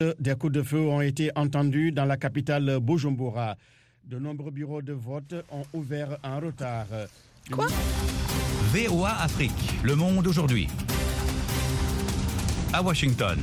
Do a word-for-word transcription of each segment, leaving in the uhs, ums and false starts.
Des coups de feu ont été entendus dans la capitale Bujumbura. De nombreux bureaux de vote ont ouvert en retard. Quoi ? V O A Afrique, Le Monde aujourd'hui. À Washington.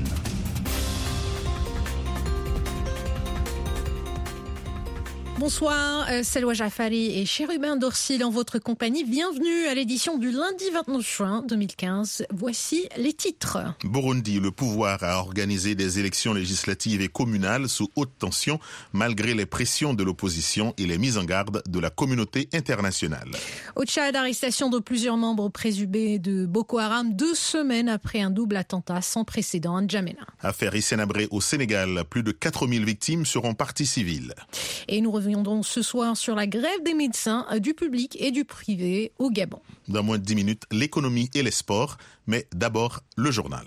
Bonsoir, euh, Selwa Jafari et Chérubin Dorsil en votre compagnie. Bienvenue à l'édition du lundi vingt-neuf juin deux mille quinze. Voici les titres. Burundi, le pouvoir a organisé des élections législatives et communales sous haute tension malgré les pressions de l'opposition et les mises en garde de la communauté internationale. Au Tchad, arrestation de plusieurs membres présumés de Boko Haram deux semaines après un double attentat sans précédent à N'Djamena. Affaire Hissène Habré au Sénégal, plus de quatre mille victimes seront parties civiles. Et nous revenons donc ce soir sur la grève des médecins du public et du privé au Gabon. Dans moins de dix minutes, l'économie et les sports, mais d'abord le journal.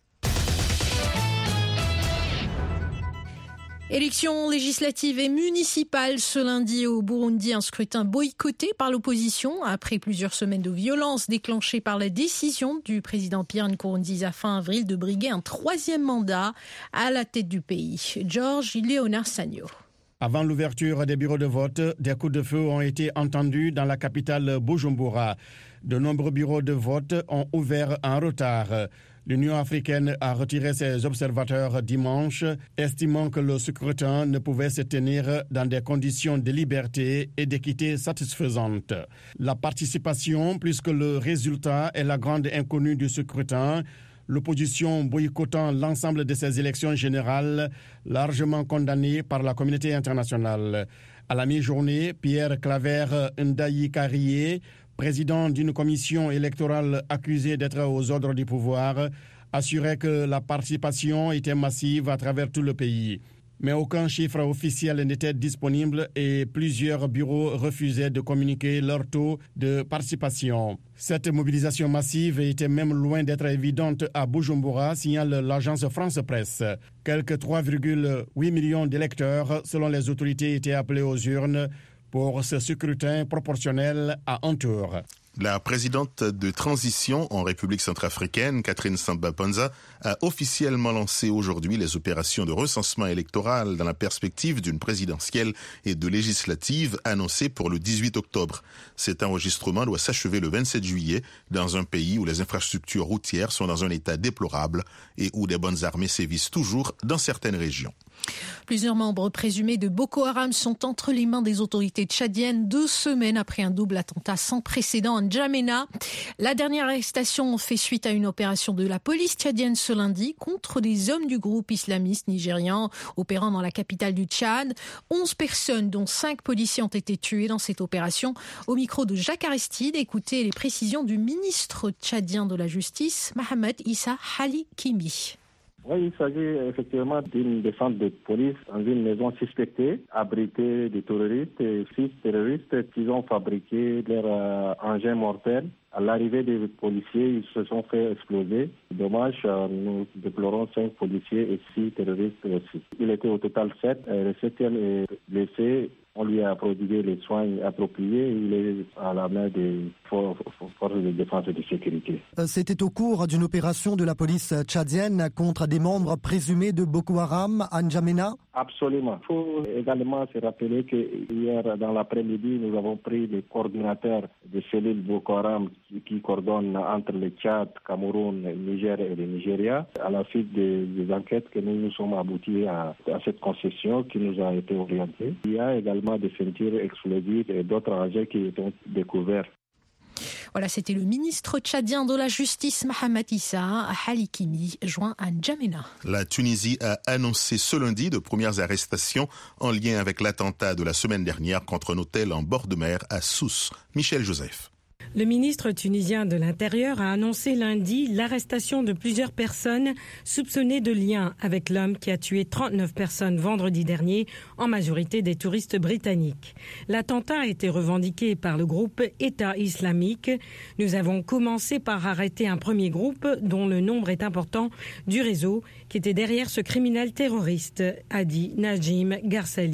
Élections législatives et municipales ce lundi au Burundi, un scrutin boycotté par l'opposition après plusieurs semaines de violence déclenchées par la décision du président Pierre Nkurunziza fin avril de briguer un troisième mandat à la tête du pays. Georges Léonard Sagno. Avant l'ouverture des bureaux de vote, des coups de feu ont été entendus dans la capitale Bujumbura. De nombreux bureaux de vote ont ouvert en retard. L'Union africaine a retiré ses observateurs dimanche, estimant que le scrutin ne pouvait se tenir dans des conditions de liberté et d'équité satisfaisantes. La participation, plus que le résultat, est la grande inconnue du scrutin. L'opposition boycottant l'ensemble de ces élections générales, largement condamnées par la communauté internationale. À la mi-journée, Pierre Claver Ndayi Karié, président d'une commission électorale accusée d'être aux ordres du pouvoir, assurait que la participation était massive à travers tout le pays. Mais aucun chiffre officiel n'était disponible et plusieurs bureaux refusaient de communiquer leur taux de participation. Cette mobilisation massive était même loin d'être évidente à Bujumbura, signale l'agence France Presse. Quelques trois virgule huit millions d'électeurs, selon les autorités, étaient appelés aux urnes pour ce scrutin proportionnel à un tour. La présidente de transition en République centrafricaine, Catherine Samba-Panza, a officiellement lancé aujourd'hui les opérations de recensement électoral dans la perspective d'une présidentielle et de législatives annoncées pour le dix-huit octobre. Cet enregistrement doit s'achever le vingt-sept juillet dans un pays où les infrastructures routières sont dans un état déplorable et où des bandes armées sévissent toujours dans certaines régions. Plusieurs membres présumés de Boko Haram sont entre les mains des autorités tchadiennes deux semaines après un double attentat sans précédent à N'Djamena. La dernière arrestation fait suite à une opération de la police tchadienne ce lundi contre des hommes du groupe islamiste nigérian opérant dans la capitale du Tchad. Onze personnes, dont cinq policiers, ont été tuées dans cette opération. Au micro de Jacques Aristide, écoutez les précisions du ministre tchadien de la Justice, Mohamed Issa Halikimi. Oui, il s'agit effectivement d'une descente de police dans une maison suspectée, abritée de terroristes, et six terroristes qui ont fabriqué leur euh, engin mortel. À l'arrivée des policiers, ils se sont fait exploser. Dommage, euh, nous déplorons cinq policiers et six terroristes aussi. Il était au total sept. Le septième est blessé. On lui a prodigué les soins appropriés. Il est à la main des forces de défense et de sécurité. C'était au cours d'une opération de la police tchadienne contre des membres présumés de Boko Haram à N'Djamena? Absolument. Il faut également se rappeler que hier dans l'après-midi, nous avons pris les coordinateurs des cellules Boko Haram qui, qui coordonnent entre le Tchad, Cameroun, le Niger et le Nigeria. À la suite des, des enquêtes que nous nous sommes aboutis à, à cette concession qui nous a été orientée. Il y a également des ceintures explosives et d'autres engins qui ont été découverts. Voilà, c'était le ministre tchadien de la Justice, Mohamed Issa Halikimi, joint à N'Djamena. La Tunisie a annoncé ce lundi de premières arrestations en lien avec l'attentat de la semaine dernière contre un hôtel en bord de mer à Sousse. Michel Joseph. Le ministre tunisien de l'Intérieur a annoncé lundi l'arrestation de plusieurs personnes soupçonnées de lien avec l'homme qui a tué trente-neuf personnes vendredi dernier, en majorité des touristes britanniques. L'attentat a été revendiqué par le groupe État islamique. Nous avons commencé par arrêter un premier groupe dont le nombre est important du réseau qui était derrière ce criminel terroriste, a dit Najim Garsali.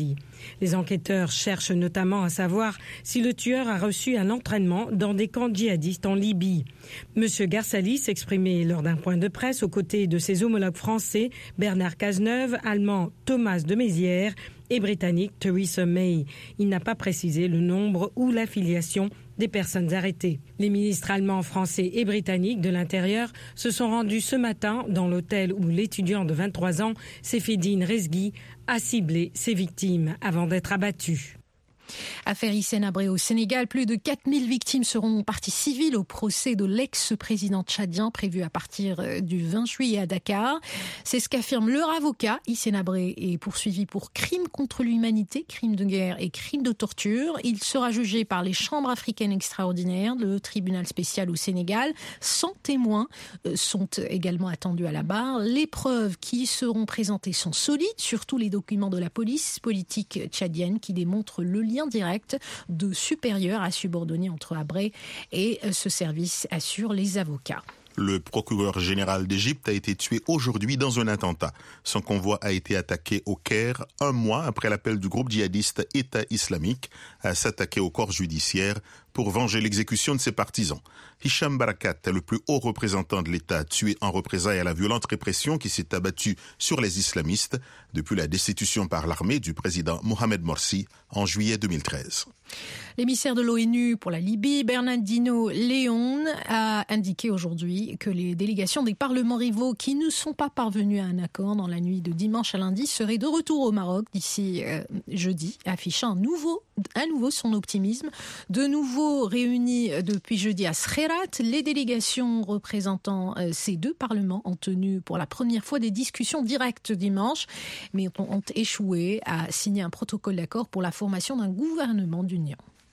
Les enquêteurs cherchent notamment à savoir si le tueur a reçu un entraînement dans des camps djihadistes en Libye. Monsieur Garsali s'exprimait lors d'un point de presse aux côtés de ses homologues français Bernard Cazeneuve, allemand Thomas de Maizière et britannique Theresa May. Il n'a pas précisé le nombre ou l'affiliation des personnes arrêtées. Les ministres allemands, français et britanniques de l'Intérieur se sont rendus ce matin dans l'hôtel où l'étudiant de vingt-trois ans, Sefedine Rezgui, a ciblé ses victimes avant d'être abattu. Affaire Hissène Habré au Sénégal, plus de quatre mille victimes seront parties civiles au procès de l'ex-président tchadien prévu à partir du vingt juillet à Dakar. C'est ce qu'affirme leur avocat. Hissène Habré est poursuivi pour crimes contre l'humanité, crimes de guerre et crimes de torture. Il sera jugé par les chambres africaines extraordinaires, le tribunal spécial au Sénégal. cent témoins sont également attendus à la barre. Les preuves qui seront présentées sont solides, surtout les documents de la police politique tchadienne qui démontrent le lien direct de supérieur à subordonné entre Habré et ce service, assurent les avocats. Le procureur général d'Égypte a été tué aujourd'hui dans un attentat. Son convoi a été attaqué au Caire un mois après l'appel du groupe djihadiste État islamique à s'attaquer au corps judiciaire pour venger l'exécution de ses partisans. Hicham Barakat, le plus haut représentant de l'État, tué en représailles à la violente répression qui s'est abattue sur les islamistes depuis la destitution par l'armée du président Mohamed Morsi en juillet deux mille treize. L'émissaire de l'ONU pour la Libye, Bernardino León, a indiqué aujourd'hui que les délégations des parlements rivaux qui ne sont pas parvenus à un accord dans la nuit de dimanche à lundi seraient de retour au Maroc d'ici euh, jeudi, affichant un nouveau, à nouveau son optimisme. De nouveau réunis depuis jeudi à Srerat, les délégations représentant euh, ces deux parlements ont tenu pour la première fois des discussions directes dimanche, mais ont, ont échoué à signer un protocole d'accord pour la formation d'un gouvernement d'union.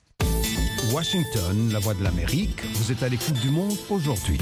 Washington, la voix de l'Amérique, vous êtes à l'écoute du monde aujourd'hui.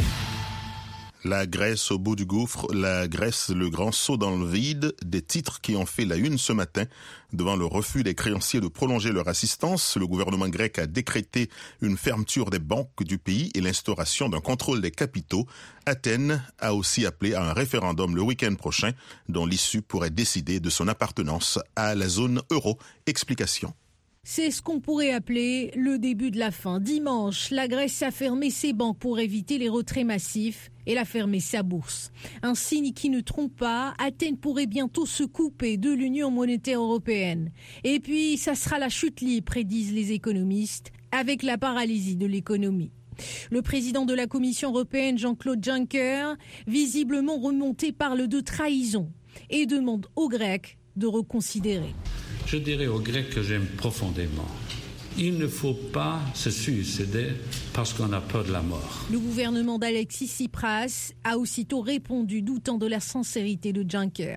La Grèce au bout du gouffre, la Grèce, le grand saut dans le vide, des titres qui ont fait la une ce matin. Devant le refus des créanciers de prolonger leur assistance, le gouvernement grec a décrété une fermeture des banques du pays et l'instauration d'un contrôle des capitaux. Athènes a aussi appelé à un référendum le week-end prochain, dont l'issue pourrait décider de son appartenance à la zone euro. Explication. C'est ce qu'on pourrait appeler le début de la fin. Dimanche, la Grèce a fermé ses banques pour éviter les retraits massifs. Elle a fermé sa bourse. Un signe qui ne trompe pas, Athènes pourrait bientôt se couper de l'Union monétaire européenne. Et puis, ça sera la chute libre, prédisent les économistes, avec la paralysie de l'économie. Le président de la Commission européenne, Jean-Claude Juncker, visiblement remonté, parle de trahison et demande aux Grecs de reconsidérer. Je dirais aux Grecs que j'aime profondément. Il ne faut pas se suicider parce qu'on a peur de la mort. Le gouvernement d'Alexis Tsipras a aussitôt répondu, doutant de la sincérité de Juncker.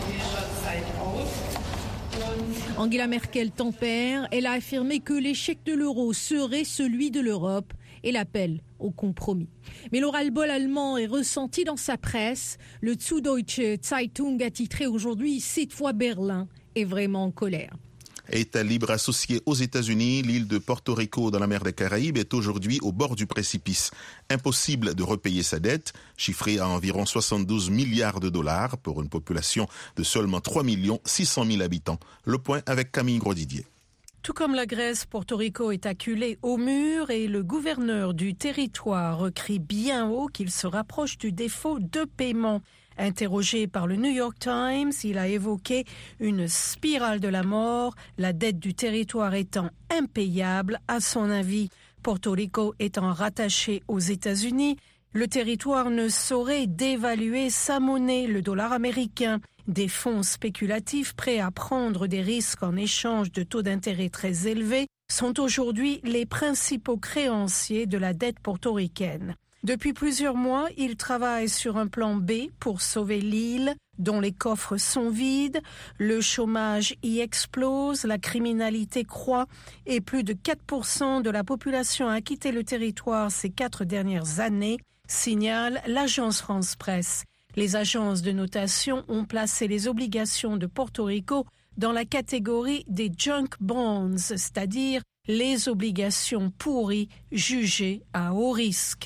Angela Merkel tempère. Elle a affirmé que l'échec de l'euro serait celui de l'Europe et l'appel au compromis. Mais le ras-le-bol allemand est ressenti dans sa presse. Le Süddeutsche Zeitung a titré aujourd'hui « Cette fois Berlin est vraiment en colère ». État libre associé aux États-Unis, l'île de Porto Rico dans la mer des Caraïbes est aujourd'hui au bord du précipice. Impossible de repayer sa dette, chiffrée à environ soixante-douze milliards de dollars pour une population de seulement trois millions six cent mille habitants. Le point avec Camille Grosdidier. Tout comme la Grèce, Porto Rico est acculé au mur et le gouverneur du territoire crie bien haut qu'il se rapproche du défaut de paiement. Interrogé par le New York Times, il a évoqué une spirale de la mort, la dette du territoire étant impayable à son avis. Porto Rico étant rattaché aux États-Unis, le territoire ne saurait dévaluer sa monnaie, le dollar américain. Des fonds spéculatifs prêts à prendre des risques en échange de taux d'intérêt très élevés sont aujourd'hui les principaux créanciers de la dette portoricaine. Depuis plusieurs mois, il travaille sur un plan B pour sauver l'île, dont les coffres sont vides, le chômage y explose, la criminalité croît et plus de quatre pour cent de la population a quitté le territoire ces quatre dernières années, signale l'agence France Presse. Les agences de notation ont placé les obligations de Porto Rico dans la catégorie des junk bonds, c'est-à-dire les obligations pourries jugées à haut risque.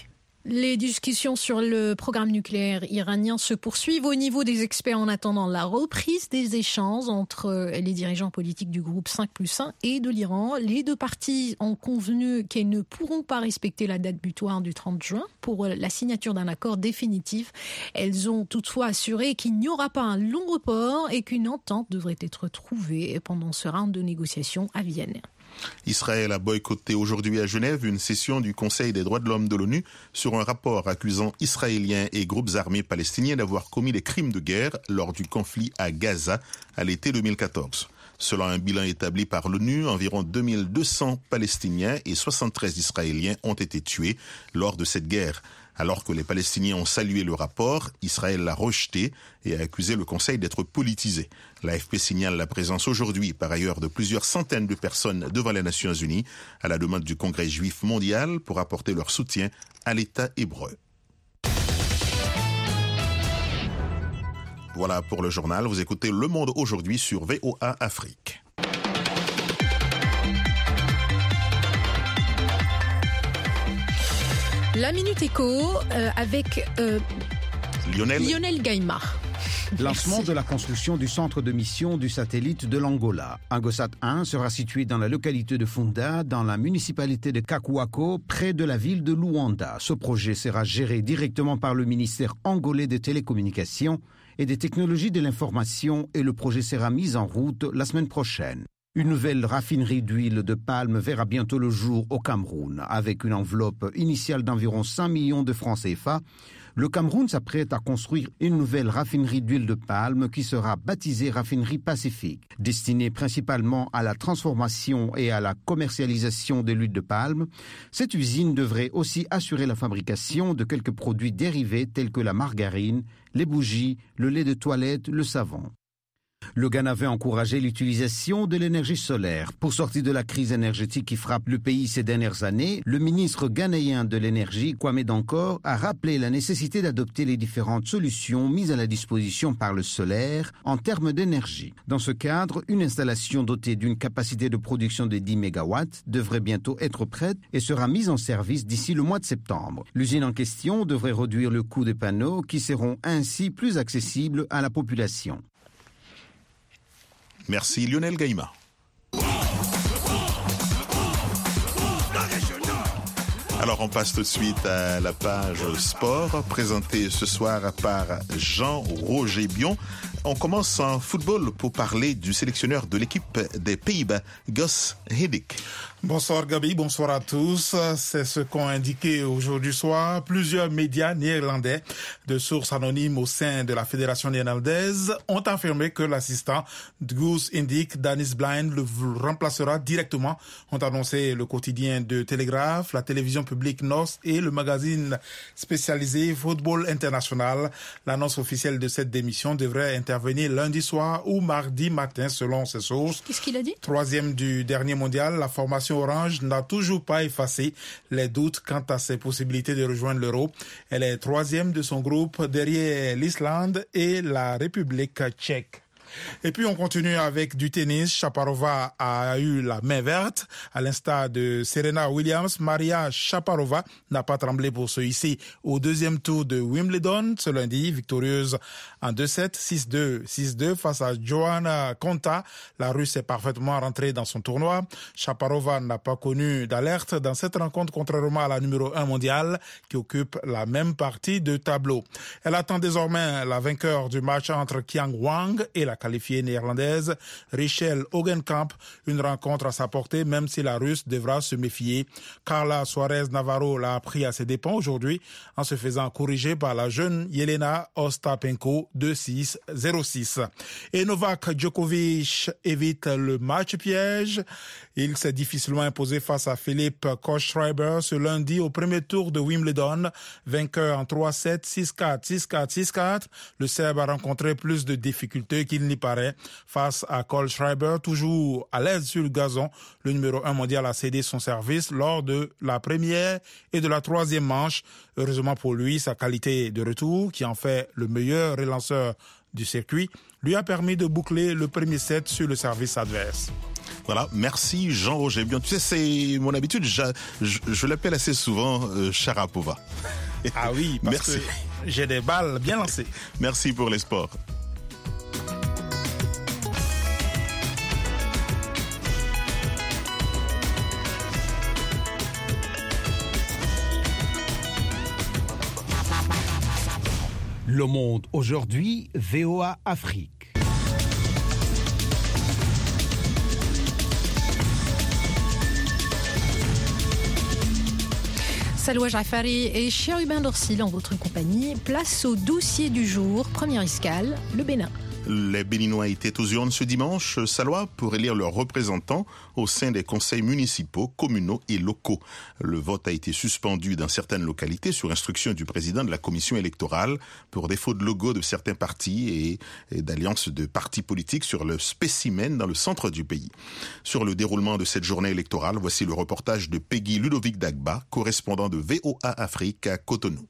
Les discussions sur le programme nucléaire iranien se poursuivent au niveau des experts en attendant la reprise des échanges entre les dirigeants politiques du groupe cinq plus un et de l'Iran. Les deux parties ont convenu qu'elles ne pourront pas respecter la date butoir du trente juin pour la signature d'un accord définitif. Elles ont toutefois assuré qu'il n'y aura pas un long report et qu'une entente devrait être trouvée pendant ce round de négociations à Vienne. Israël a boycotté aujourd'hui à Genève une session du Conseil des droits de l'homme de l'ONU sur un rapport accusant Israéliens et groupes armés palestiniens d'avoir commis des crimes de guerre lors du conflit à Gaza à l'été deux mille quatorze. Selon un bilan établi par l'ONU, environ deux mille deux cents Palestiniens et soixante-treize Israéliens ont été tués lors de cette guerre. Alors que les Palestiniens ont salué le rapport, Israël l'a rejeté et a accusé le Conseil d'être politisé. L'A F P signale la présence aujourd'hui, par ailleurs, de plusieurs centaines de personnes devant les Nations Unies à la demande du Congrès juif mondial pour apporter leur soutien à l'État hébreu. Voilà pour le journal. Vous écoutez Le Monde aujourd'hui sur V O A Afrique. La Minute Éco euh, avec euh, Lionel, Lionel Gaïmard. Lancement Merci. de la construction du centre de mission du satellite de l'Angola. Angosat un sera situé dans la localité de Funda, dans la municipalité de Kakuako, près de la ville de Luanda. Ce projet sera géré directement par le ministère angolais des télécommunications et des technologies de l'information et le projet sera mis en route la semaine prochaine. Une nouvelle raffinerie d'huile de palme verra bientôt le jour au Cameroun. Avec une enveloppe initiale d'environ cinq millions de francs C F A, le Cameroun s'apprête à construire une nouvelle raffinerie d'huile de palme qui sera baptisée Raffinerie Pacifique. Destinée principalement à la transformation et à la commercialisation de l'huile de palme, cette usine devrait aussi assurer la fabrication de quelques produits dérivés tels que la margarine, les bougies, le lait de toilette, le savon. Le Ghana veut encourager l'utilisation de l'énergie solaire. Pour sortir de la crise énergétique qui frappe le pays ces dernières années, le ministre ghanéen de l'énergie, Kwame Dankor, a rappelé la nécessité d'adopter les différentes solutions mises à la disposition par le solaire en termes d'énergie. Dans ce cadre, une installation dotée d'une capacité de production de dix mégawatts devrait bientôt être prête et sera mise en service d'ici le mois de septembre. L'usine en question devrait réduire le coût des panneaux qui seront ainsi plus accessibles à la population. Merci Lionel Gaïma. Alors on passe tout de suite à la page sport, présentée ce soir par Jean-Roger Bion. On commence en football pour parler du sélectionneur de l'équipe des Pays-Bas, Guus Hiddink. Bonsoir Gabi, bonsoir à tous. C'est ce qu'ont indiqué aujourd'hui soir plusieurs médias néerlandais de sources anonymes au sein de la Fédération néerlandaise ont affirmé que l'assistant de Guus Hiddink, Danis Blind, le remplacera directement. Ont annoncé le quotidien de Telegraph, la télévision publique N O S et le magazine spécialisé Football International. L'annonce officielle de cette démission devrait intervenir lundi soir ou mardi matin selon ses sources. Qu'est-ce qu'il a dit ? Troisième du dernier mondial, la formation orange n'a toujours pas effacé les doutes quant à ses possibilités de rejoindre l'Euro. Elle est troisième de son groupe derrière l'Islande et la République tchèque. Et puis on continue avec du tennis. Shaparova a eu la main verte. À l'instar de Serena Williams, Maria Shaparova n'a pas tremblé pour se hisser au deuxième tour de Wimbledon ce lundi, victorieuse en deux sept, six deux, six deux face à Joanna Konta. La Russe est parfaitement rentrée dans son tournoi. Shaparova n'a pas connu d'alerte dans cette rencontre, contrairement à la numéro un mondiale qui occupe la même partie de tableau. Elle attend désormais la vainqueur du match entre Qiang Wang et la qualifiée néerlandaise Rachel Hogenkamp, une rencontre à sa portée même si la Russe devra se méfier. Carla Suarez Navarro l'a appris à ses dépens aujourd'hui en se faisant corriger par la jeune Yelena Ostapenko deux six zéro six. Et Novak Djokovic évite le match piège. Il s'est difficilement imposé face à Philippe Kohlschreiber ce lundi au premier tour de Wimbledon. Vainqueur en trois sept, six quatre, six quatre, six quatre. Le Serbe a rencontré plus de difficultés qu'il n'y paraît. Face à Kohlschreiber, toujours à l'aise sur le gazon, le numéro un mondial a cédé son service lors de la première et de la troisième manche. Heureusement pour lui, sa qualité de retour, qui en fait le meilleur relanceur du circuit, lui a permis de boucler le premier set sur le service adverse. Voilà, merci Jean-Roger Bion. Tu sais, c'est mon habitude, je, je, je l'appelle assez souvent euh, Sharapova. Ah oui, parce Merci. que j'ai des balles bien lancées. Merci pour les sports. Le Monde aujourd'hui, V O A Afrique. Salwa Jafari et Chérubin Dorsil en votre compagnie. Place au dossier du jour. Première escale, le Bénin. Les Béninois étaient aux urnes ce dimanche, Salwa, pour élire leurs représentants au sein des conseils municipaux, communaux et locaux. Le vote a été suspendu dans certaines localités sur instruction du président de la commission électorale pour défaut de logo de certains partis et, et d'alliances de partis politiques sur le spécimen dans le centre du pays. Sur le déroulement de cette journée électorale, voici le reportage de Peggy Ludovic Dagba, correspondant de V O A Afrique à Cotonou.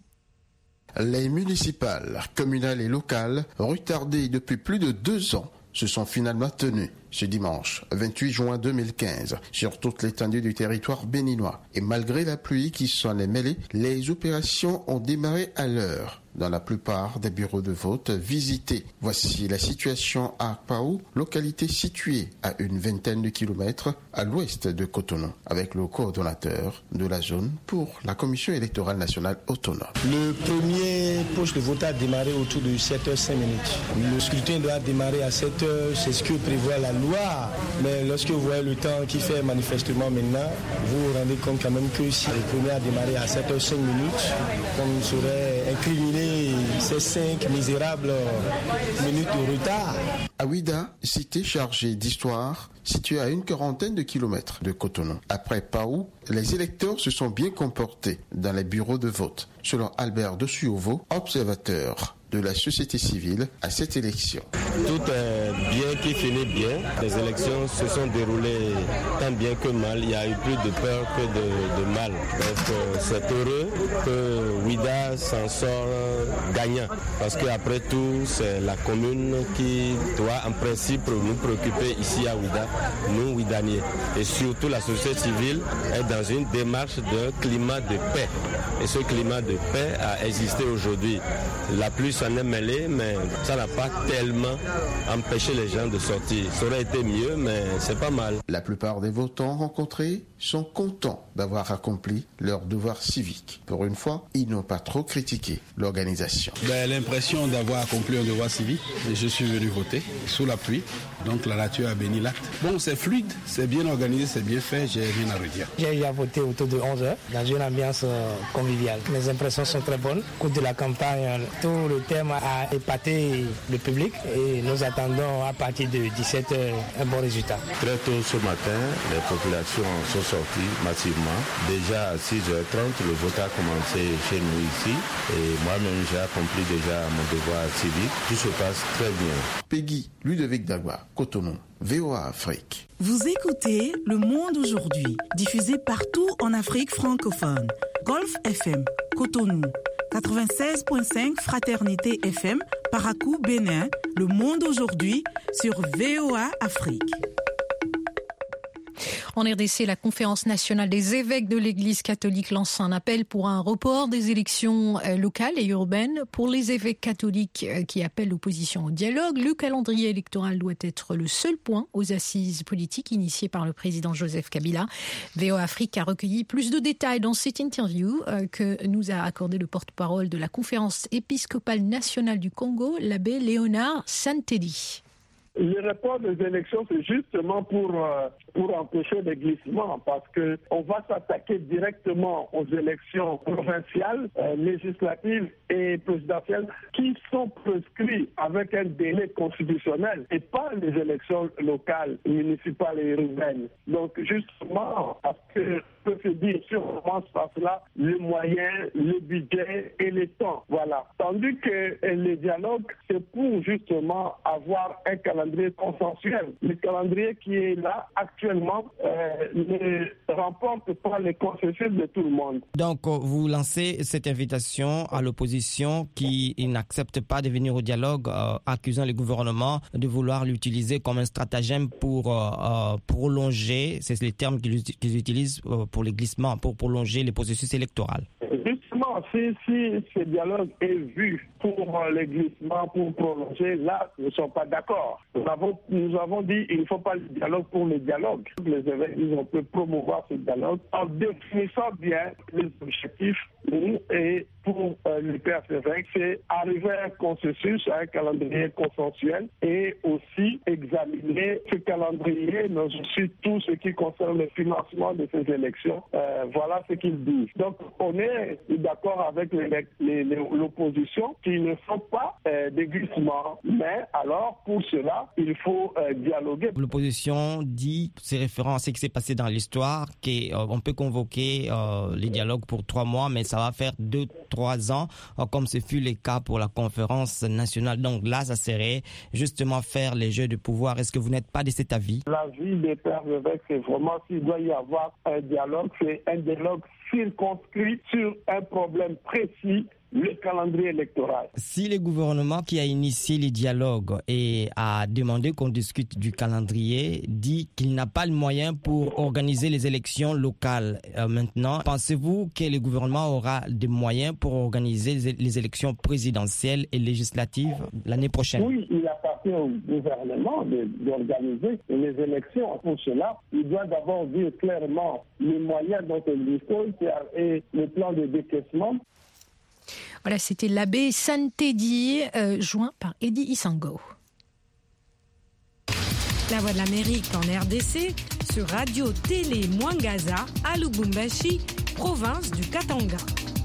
Les municipales, communales et locales, retardées depuis plus de deux ans, se sont finalement tenues ce dimanche vingt-huit juin deux mille quinze sur toute l'étendue du territoire béninois. Et malgré la pluie qui s'en est mêlée, les opérations ont démarré à l'heure dans la plupart des bureaux de vote visités. Voici la situation à Paou, localité située à une vingtaine de kilomètres à l'ouest de Cotonou, avec le coordonnateur de la zone pour la Commission électorale nationale autonome. Le premier poste de vote a démarré autour de sept heures cinq minutes. Le scrutin doit démarrer à sept heures, c'est ce que prévoit la loi. Mais lorsque vous voyez le temps qui fait manifestement maintenant, vous vous rendez compte quand même que si le premier a démarré à sept heures cinq minutes, on serait incriminé ces cinq misérables minutes de retard. À Ouida, cité chargée d'histoire, située à une quarantaine de kilomètres de Cotonou. Après Paou, les électeurs se sont bien comportés dans les bureaux de vote, selon Albert Dossuovo, observateur de la société civile à cette élection. Tout est bien qui finit bien. Les élections se sont déroulées tant bien que mal. Il y a eu plus de peur que de, de mal. Donc euh, c'est heureux que Ouida s'en sort gagnant. Parce qu'après tout, c'est la commune qui doit en principe nous préoccuper ici à Ouida, nous Ouidaniers. Et surtout la société civile est dans une démarche de climat de paix. Et ce climat de paix a existé aujourd'hui. La pluie s'en est mêlée, mais ça n'a pas tellement empêché les gens de sortir. Ça aurait été mieux, mais c'est pas mal. La plupart des votants rencontrés sont contents d'avoir accompli leur devoir civique. Pour une fois, ils n'ont pas trop critiqué l'organisation. Ben, l'impression d'avoir accompli un devoir civique. Et je suis venu voter sous la pluie. Donc la nature a béni l'acte. Bon, c'est fluide, c'est bien organisé, c'est bien fait, j'ai rien à redire. J'ai eu à voter autour de onze heures dans une ambiance conviviale. Mes impressions sont très bonnes. Au cours de la campagne, tout le thème a épaté le public et nous attendons à partir de dix-sept heures un bon résultat. Très tôt ce matin, les populations sont sorties massivement. Déjà à six heures trente, le vote a commencé chez nous ici et moi-même j'ai accompli déjà mon devoir civique. Tout se passe très bien. Peggy Ludovic Dagba, Cotonou, V O A Afrique. Vous écoutez Le Monde aujourd'hui, diffusé partout en Afrique francophone. Golf F M, Cotonou, quatre-vingt-seize virgule cinq Fraternité F M, Parakou, Bénin. Le Monde aujourd'hui sur V O A Afrique. En R D C, la Conférence nationale des évêques de l'Église catholique lance un appel pour un report des élections locales et urbaines. Pour les évêques catholiques qui appellent l'opposition au dialogue, le calendrier électoral doit être le seul point aux assises politiques initiées par le président Joseph Kabila. V O A Afrique a recueilli plus de détails dans cette interview que nous a accordé le porte-parole de la Conférence épiscopale nationale du Congo, l'abbé Léonard Santedi. Le report des élections, c'est justement pour, euh, pour empêcher les glissements, parce qu'on va s'attaquer directement aux élections provinciales, euh, législatives et présidentielles qui sont prescrites avec un délai constitutionnel et pas les élections locales, municipales et urbaines. Donc justement, parce que peut se dire si on commence par cela, les moyens, le budget et le temps. Voilà. Tandis que le dialogue, c'est pour justement avoir un calendrier consensuel. Le calendrier qui est là actuellement euh, ne remporte pas les consensus de tout le monde. Donc, vous lancez cette invitation à l'opposition qui n'accepte pas de venir au dialogue, euh, accusant le gouvernement de vouloir l'utiliser comme un stratagème pour euh, prolonger, c'est les termes qu'ils, qu'ils utilisent euh, pour les glissements, pour prolonger les processus électoraux. Justement, Bon, si, si ce dialogue est vu pour les glissements, pour prolonger, là, nous ne sommes pas d'accord. Nous avons, nous avons dit qu'il ne faut pas le dialogue pour le dialogue. Les évêques disent qu'on peut promouvoir ce dialogue en définissant bien les objectifs. Et pour euh, le P F évêque, c'est arriver à un consensus, à un calendrier consensuel et aussi examiner ce calendrier, mais aussi tout ce qui concerne le financement de ces élections. Euh, voilà ce qu'ils disent. Donc, on est d'accord avec les, les, les, l'opposition qu'il ne faut pas euh, de glissement, mais alors, pour cela, il faut euh, dialoguer. L'opposition dit, c'est référent à ce qui s'est passé dans l'histoire, qu'on peut convoquer euh, les dialogues pour trois mois, mais ça va faire deux, trois ans, comme ce fut le cas pour la conférence nationale. Donc là, ça serait justement faire les jeux de pouvoir. Est-ce que vous n'êtes pas de cet avis? L'avis des pères évêques, c'est vraiment s'il doit y avoir un dialogue, c'est un dialogue circonscrit sur un problème précis, le calendrier électoral. Si le gouvernement qui a initié les dialogues et a demandé qu'on discute du calendrier dit qu'il n'a pas le moyen pour organiser les élections locales euh, maintenant, pensez-vous que le gouvernement aura des moyens pour organiser les élections présidentielles et législatives l'année prochaine? Oui, il appartient au gouvernement de, d'organiser les élections. Pour cela, il doit d'abord dire clairement les moyens dont il dispose et le plan de décaissement. Voilà, c'était l'abbé Santedi, euh, joint par Eddie Isango. La Voix de l'Amérique en R D C, sur Radio Télé Mwangaza, à Lubumbashi, province du Katanga.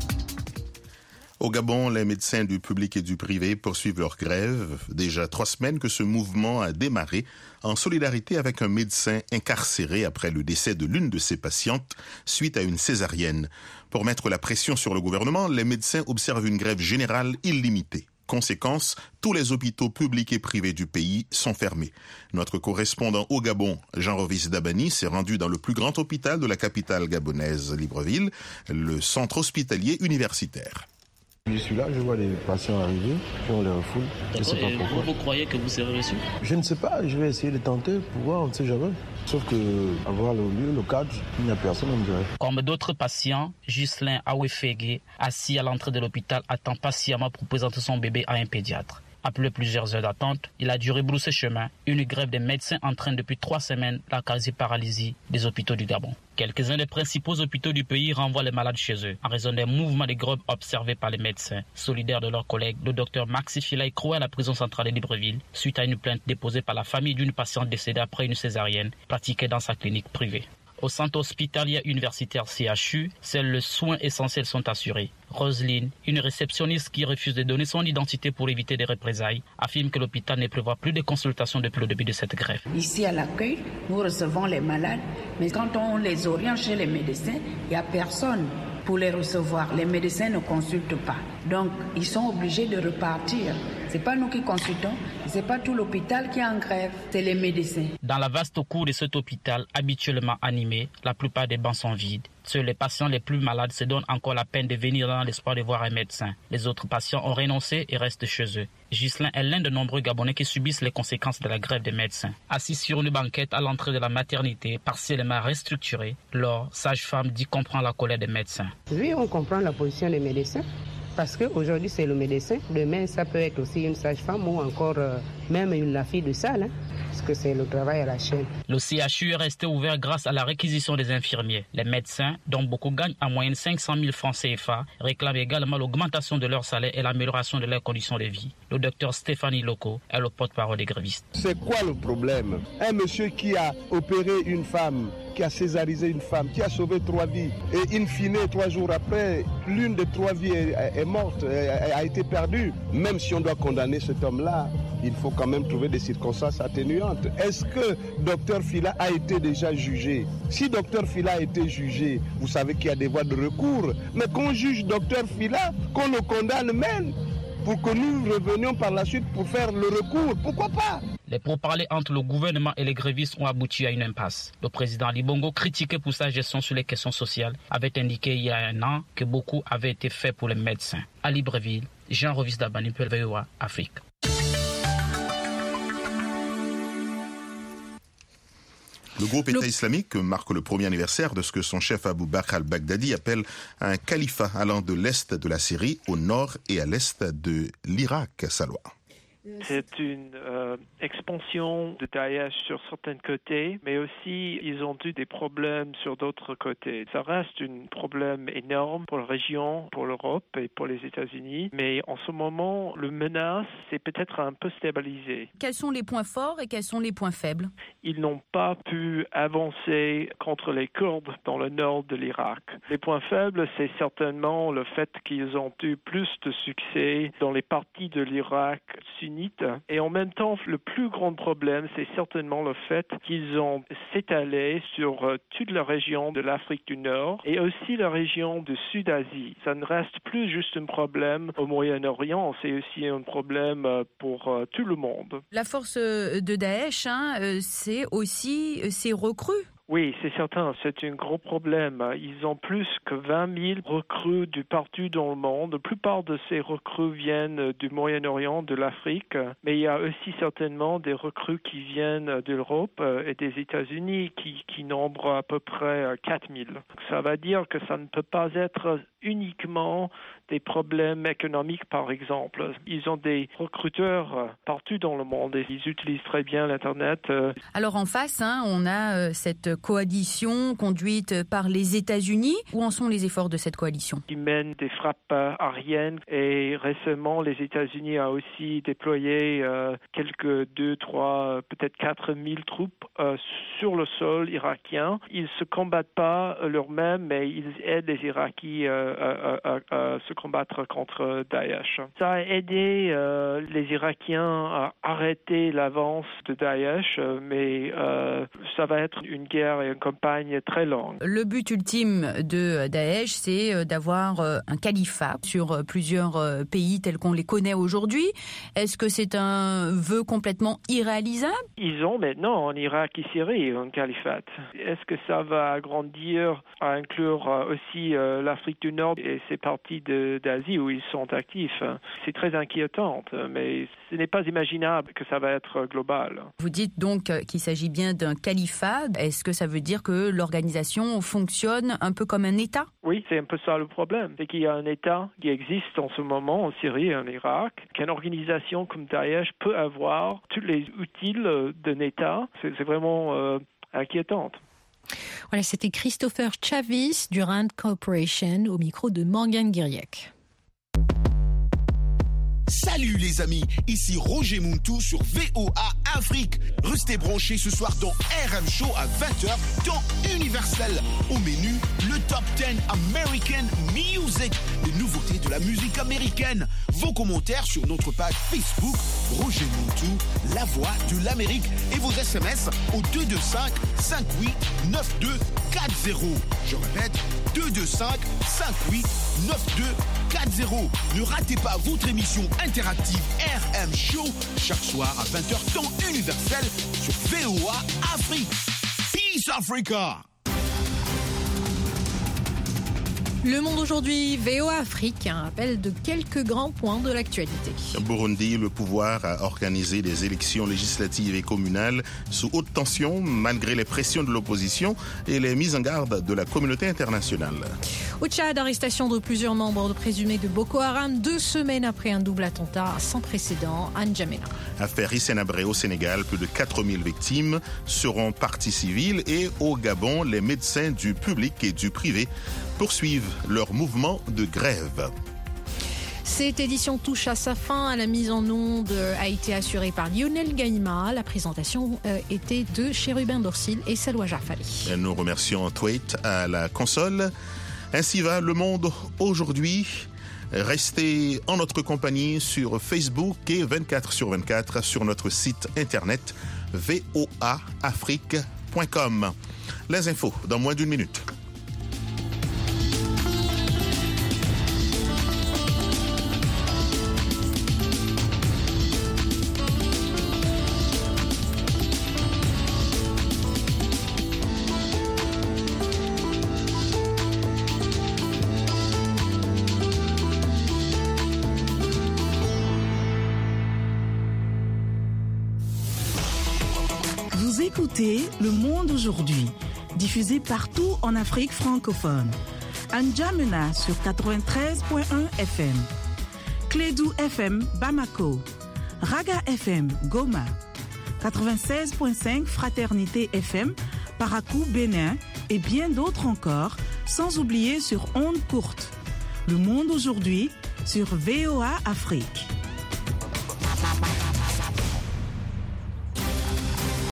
Au Gabon, les médecins du public et du privé poursuivent leur grève. Déjà trois semaines que ce mouvement a démarré en solidarité avec un médecin incarcéré après le décès de l'une de ses patientes suite à une césarienne. Pour mettre la pression sur le gouvernement, les médecins observent une grève générale illimitée. Conséquence, tous les hôpitaux publics et privés du pays sont fermés. Notre correspondant au Gabon, Jean-Rovis Dabani, s'est rendu dans le plus grand hôpital de la capitale gabonaise, Libreville, le centre hospitalier universitaire. Je suis là, je vois les patients arriver, puis on les refoule. Je sais pas pourquoi. Vous, vous croyez que vous serez reçu? Je ne sais pas, je vais essayer de tenter pour voir, on ne sait jamais. Sauf que avoir le lieu, le cadre, il n'y a personne, on me dirait. Comme d'autres patients, Ghislain Awefege, assis à l'entrée de l'hôpital, attend patiemment pour présenter son bébé à un pédiatre. Après plusieurs heures d'attente, il a dû rebrousser chemin. Une grève des médecins entraîne depuis trois semaines la quasi-paralysie des hôpitaux du Gabon. Quelques-uns des principaux hôpitaux du pays renvoient les malades chez eux en raison des mouvements de grève observés par les médecins. Solidaires de leurs collègues, le docteur Maxi Filay croit à la prison centrale de Libreville suite à une plainte déposée par la famille d'une patiente décédée après une césarienne pratiquée dans sa clinique privée. Au centre hospitalier universitaire C H U, seuls les soins essentiels sont assurés. Roselyne, une réceptionniste qui refuse de donner son identité pour éviter des représailles, affirme que l'hôpital ne prévoit plus de consultations depuis le début de cette grève. Ici à l'accueil, nous recevons les malades, mais quand on les oriente chez les médecins, il n'y a personne pour les recevoir. Les médecins ne consultent pas. Donc, ils sont obligés de repartir. Ce n'est pas nous qui consultons, ce n'est pas tout l'hôpital qui est en grève, c'est les médecins. Dans la vaste cour de cet hôpital, habituellement animé, la plupart des bancs sont vides. Seuls les patients les plus malades se donnent encore la peine de venir dans l'espoir de voir un médecin. Les autres patients ont renoncé et restent chez eux. Ghislain est l'un de nombreux Gabonais qui subissent les conséquences de la grève des médecins. Assis sur une banquette à l'entrée de la maternité, partiellement restructurée, Laure, sage-femme, dit comprendre la colère des médecins. Oui, on comprend la position des médecins. Parce qu'aujourd'hui, c'est le médecin. Demain, ça peut être aussi une sage-femme ou encore euh, même une, la fille de salle. Hein, parce que c'est le travail à la chaîne. Le C H U est resté ouvert grâce à la réquisition des infirmiers. Les médecins, dont beaucoup gagnent en moyenne cinq cent mille francs C F A, réclament également l'augmentation de leur salaire et l'amélioration de leurs conditions de vie. Le docteur Stéphanie Loco est le porte-parole des grévistes. C'est quoi le problème? Un monsieur qui a opéré une femme, qui a césarisé une femme, qui a sauvé trois vies, et in fine, trois jours après, l'une des trois vies est, est morte, a été perdue. Même si on doit condamner cet homme-là, il faut quand même trouver des circonstances atténuantes. Est-ce que docteur Fila a été déjà jugé? Si docteur Fila a été jugé, vous savez qu'il y a des voies de recours, mais qu'on juge docteur Fila, qu'on le condamne même, pour que nous revenions par la suite pour faire le recours. Pourquoi pas? Les pourparlers entre le gouvernement et les grévistes ont abouti à une impasse. Le président Ali Bongo, critiqué pour sa gestion sur les questions sociales, avait indiqué il y a un an que beaucoup avait été fait pour les médecins. À Libreville, Jean-Rovis Dabani, P L V O A, Afrique. Le groupe État islamique marque le premier anniversaire de ce que son chef Abu Bakr al-Baghdadi appelle un califat allant de l'est de la Syrie au nord et à l'est de l'Irak. Salwa. C'est une euh, expansion de Daesh sur certains côtés, mais aussi ils ont eu des problèmes sur d'autres côtés. Ça reste un problème énorme pour la région, pour l'Europe et pour les États-Unis, mais en ce moment, le menace s'est peut-être un peu stabilisé. Quels sont les points forts et quels sont les points faibles? Ils n'ont pas pu avancer contre les Kurdes dans le nord de l'Irak. Les points faibles, c'est certainement le fait qu'ils ont eu plus de succès dans les parties de l'Irak sunnites. Et en même temps, le plus grand problème, c'est certainement le fait qu'ils ont s'étalé sur euh, toute la région de l'Afrique du Nord et aussi la région de Sud-Asie. Ça ne reste plus juste un problème au Moyen-Orient, c'est aussi un problème euh, pour euh, tout le monde. La force de Daesh, hein, euh, c'est aussi euh, ses recrues. Oui, c'est certain, c'est un gros problème. Ils ont plus que vingt mille recrues de partout dans le monde. La plupart de ces recrues viennent du Moyen-Orient, de l'Afrique, mais il y a aussi certainement des recrues qui viennent de l'Europe et des États-Unis qui, qui nombrent à peu près quatre mille. Ça va dire que ça ne peut pas être uniquement des problèmes économiques, par exemple. Ils ont des recruteurs partout dans le monde et ils utilisent très bien l'Internet. Alors en face, hein, on a cette coalition conduite par les États-Unis. Où en sont les efforts de cette coalition? Ils mènent des frappes aériennes et récemment, les États-Unis ont aussi déployé euh, quelques deux, trois, peut-être quatre mille troupes euh, sur le sol irakien. Ils se combattent pas eux-mêmes, mais ils aident les Irakiens euh, à, à, à, à se combattre contre Daesh. Ça a aidé euh, les Irakiens à arrêter l'avance de Daesh, mais euh, ça va être une guerre et une campagne très longue. Le but ultime de Daesh, c'est d'avoir un califat sur plusieurs pays tels qu'on les connaît aujourd'hui. Est-ce que c'est un vœu complètement irréalisable? Ils ont maintenant en Irak et Syrie un califat. Est-ce que ça va grandir à inclure aussi l'Afrique du Nord et ces parties de, d'Asie où ils sont actifs? C'est très inquiétant, mais ce n'est pas imaginable que ça va être global. Vous dites donc qu'il s'agit bien d'un califat. Est-ce que ça veut dire que l'organisation fonctionne un peu comme un État? Oui, c'est un peu ça le problème. C'est qu'il y a un État qui existe en ce moment en Syrie et en Irak, qu'une organisation comme Daesh peut avoir tous les outils d'un État. C'est, c'est vraiment euh, inquiétant. Voilà, c'était Christopher Chavis du Rand Corporation au micro de Morgan Guiriec. Salut les amis, ici Roger Muntou sur V O A Afrique. Restez branchés ce soir dans R M Show à vingt heures, temps universel. Au menu, le Top dix American Music, les nouveautés de la musique américaine. Vos commentaires sur notre page Facebook, Roger Muntou, la voix de l'Amérique. Et vos S M S au deux deux cinq, cinq huit neuf deux quatre zéro. Je répète, deux deux cinq, cinq huit neuf deux quatre zéro. Ne ratez pas votre émission interactive R M Show chaque soir à vingt heures temps universel sur V O A Afrique. Peace Africa! Le Monde aujourd'hui, V O A Afrique, un rappel de quelques grands points de l'actualité. Burundi, le pouvoir a organisé des élections législatives et communales sous haute tension malgré les pressions de l'opposition et les mises en garde de la communauté internationale. Au Tchad, arrestation de plusieurs membres présumés de Boko Haram deux semaines après un double attentat sans précédent à N'Djamena. Affaire Hissène Habré au Sénégal, plus de quatre mille victimes seront parties civiles et au Gabon, les médecins du public et du privé poursuivent leur mouvement de grève. Cette édition touche à sa fin. La mise en onde a été assurée par Lionel Gaïma. La présentation était de Chérubin Dorsil et Salwa Jafari. Nous remercions Twait à la console. Ainsi va le monde aujourd'hui. Restez en notre compagnie sur Facebook et vingt-quatre sur vingt-quatre sur notre site internet v o a afrique point com. Les infos dans moins d'une minute. Vous écoutez Le Monde aujourd'hui, diffusé partout en Afrique francophone. N'Djamena sur quatre-vingt-treize point un F M. Clédou F M Bamako. Raga F M Goma. quatre-vingt-seize point cinq Fraternité F M Parakou Bénin et bien d'autres encore, sans oublier sur ondes courtes. Le Monde aujourd'hui sur V O A Afrique.